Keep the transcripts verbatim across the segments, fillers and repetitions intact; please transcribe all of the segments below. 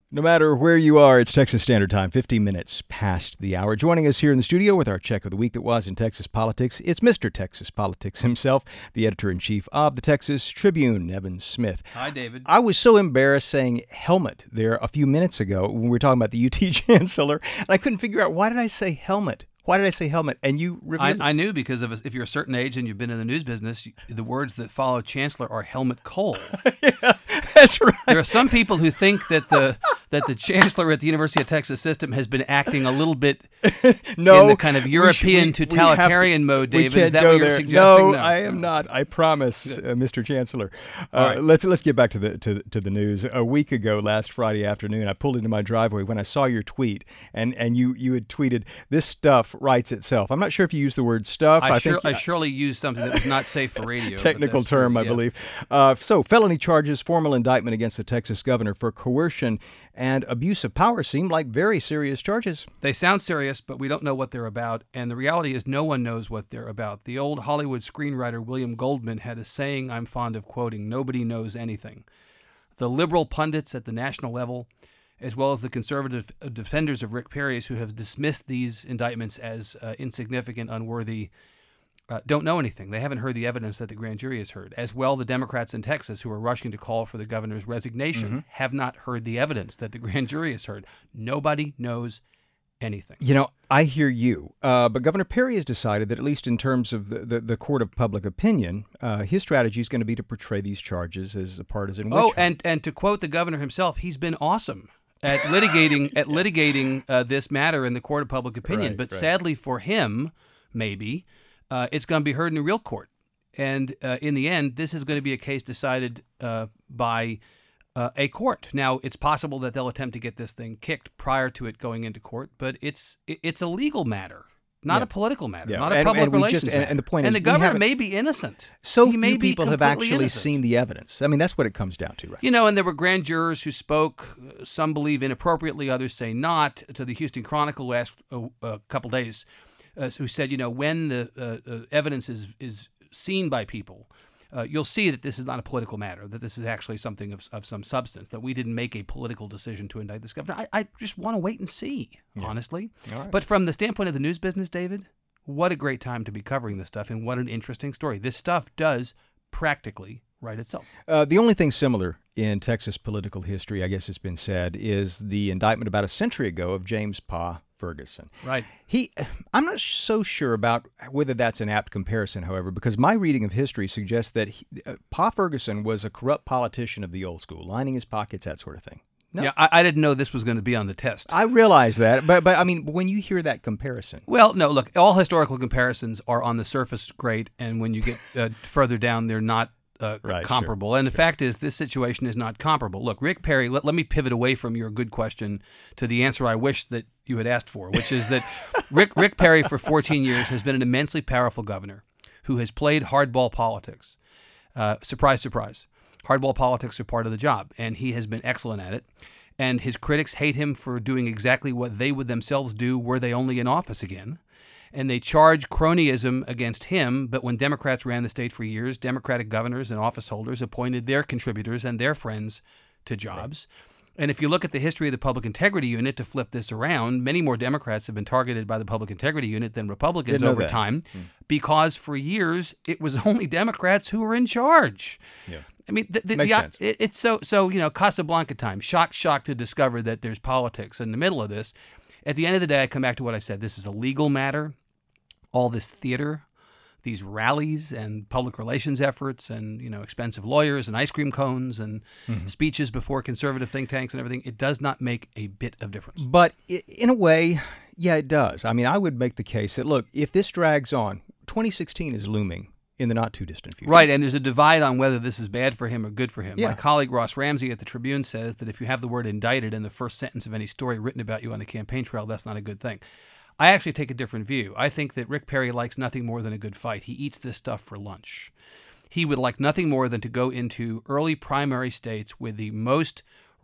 No matter where you are, it's Texas Standard Time, fifteen minutes past the hour. Joining us here in the studio with our check of the week that was in Texas politics, it's Mister Texas Politics himself, the editor-in-chief of the Texas Tribune, Evan Smith. Hi, David. I was so embarrassed saying helmet there a few minutes ago when we were talking about the U T chancellor, and I couldn't figure out, why did I say helmet? Why did I say helmet? And you revealed I, I knew because of if you're a certain age and you've been in the news business, the words that follow chancellor are helmet coal. Yeah, that's right. There are some people who think that the that the chancellor at the University of Texas System has been acting a little bit no, in the kind of European we sh- we, totalitarian we to, mode, David. Is that what you're there. suggesting? No, no, I am not. I promise, uh, Mister Chancellor. Uh, right. Let's let's get back to the to, to the news. A week ago, last Friday afternoon, I pulled into my driveway when I saw your tweet, and, and you, you had tweeted, "This stuff writes itself." I'm not sure if you used the word stuff. I, I, sure, think, I surely used something that was not safe for radio. Technical term, true. I yeah. believe. Uh, so, felony charges, formal indictment against the Texas governor for coercion and abuse of power seem like very serious charges. They sound serious, but we don't know what they're about. And the reality is no one knows what they're about. The old Hollywood screenwriter William Goldman had a saying I'm fond of quoting: nobody knows anything. The liberal pundits at the national level, as well as the conservative defenders of Rick Perry, who have dismissed these indictments as uh, insignificant, unworthy, uh, don't know anything. They haven't heard the evidence that the grand jury has heard. As well, the Democrats in Texas, who are rushing to call for the governor's resignation, mm-hmm. have not heard the evidence that the grand jury has heard. Nobody knows anything. You know, I hear you, uh, but Governor Perry has decided that, at least in terms of the, the, the court of public opinion, uh, his strategy is going to be to portray these charges as a partisan witch Oh, hunt. and, and to quote the governor himself, he's been awesome at litigating at litigating uh, this matter in the court of public opinion. Right, but right. sadly for him, maybe, uh, it's going to be heard in a real court. And uh, in the end, this is going to be a case decided uh, by uh, a court. Now, it's possible that they'll attempt to get this thing kicked prior to it going into court, but it's it's a legal matter. Not Yeah. a political matter, Yeah. not a And- public and we relations just- and- matter. and the point and is the we governor haven't- may be innocent. So he may few be people have completely actually innocent. seen the evidence. I mean, that's what it comes down to, right? You know, and there were grand jurors who spoke, uh, some believe inappropriately, others say not, to the Houston Chronicle last uh, uh, couple days, uh, who said, you know, when the uh, uh, evidence is, is seen by people, uh, you'll see that this is not a political matter, that this is actually something of, of some substance, that we didn't make a political decision to indict this governor. I, I just want to wait and see, Yeah. honestly. All right. But from the standpoint of the news business, David, what a great time to be covering this stuff, and what an interesting story. This stuff does practically write itself. Uh, the only thing similar in Texas political history, I guess it's been said, is the indictment about a century ago of James Pa Ferguson. Right. He, I'm not so sure about whether that's an apt comparison, however, because my reading of history suggests that he, uh, Pa Ferguson was a corrupt politician of the old school, lining his pockets, that sort of thing. No. Yeah, I, I didn't know this was going to be on the test. I realize that, but but I mean, when you hear that comparison, Well, no, look, all historical comparisons are on the surface great, and when you get uh, further down, they're not uh, Right, comparable. sure, and the sure. fact is, this situation is not comparable. Look, Rick Perry, let, let me pivot away from your good question to the answer I wish that you had asked for, which is that Rick, Rick Perry, for fourteen years, has been an immensely powerful governor who has played hardball politics. Uh, surprise, surprise. Hardball politics are part of the job, and he has been excellent at it. And his critics hate him for doing exactly what they would themselves do were they only in office again. And they charge cronyism against him, but when Democrats ran the state for years, Democratic governors and office holders appointed their contributors and their friends to jobs. Right. And if you look at the history of the Public Integrity Unit, to flip this around, many more Democrats have been targeted by the Public Integrity Unit than Republicans Didn't know over that. time, Hmm. because for years it was only Democrats who were in charge. Yeah. I mean, the, the, Makes the, sense. it, it's so, so, you know, Casablanca time. Shock, shock to discover that there's politics in the middle of this. At the end of the day, I come back to what I said. This is a legal matter. All this theater, these rallies and public relations efforts and, you know, expensive lawyers and ice cream cones and Mm-hmm. speeches before conservative think tanks and everything, it does not make a bit of difference. But i- in a way, yeah, it does. I mean, I would make the case that, look, if this drags on, twenty sixteen is looming in the not-too-distant future. Right, and there's a divide on whether this is bad for him or good for him. Yeah. My colleague Ross Ramsey at the Tribune says that if you have the word indicted in the first sentence of any story written about you on the campaign trail, that's not a good thing. I actually take a different view. I think that Rick Perry likes nothing more than a good fight. He eats this stuff for lunch. He would like nothing more than to go into early primary states with the most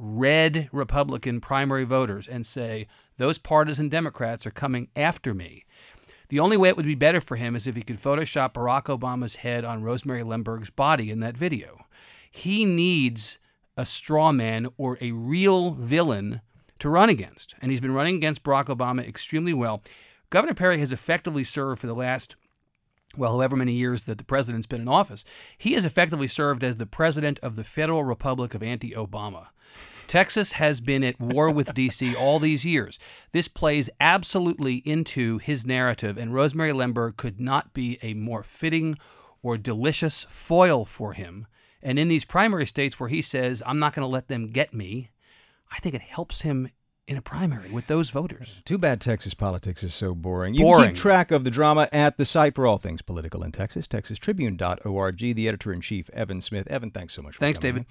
red Republican primary voters and say, those partisan Democrats are coming after me. The only way it would be better for him is if he could Photoshop Barack Obama's head on Rosemary Lemberg's body in that video. He needs a straw man or a real villain to run against. And he's been running against Barack Obama extremely well. Governor Perry has effectively served for the last, well, however many years that the president's been in office. He has effectively served as the president of the Federal Republic of Anti-Obama. Texas has been at war with D C all these years. This plays absolutely into his narrative, and Rosemary Lemberg could not be a more fitting or delicious foil for him. And in these primary states where he says, I'm not going to let them get me, I think it helps him in a primary with those voters. Too bad Texas politics is so boring. You Boring. can keep track of the drama at the site for all things political in Texas, texas tribune dot org. The editor-in-chief, Evan Smith. Evan, thanks so much for Thanks, coming David. in.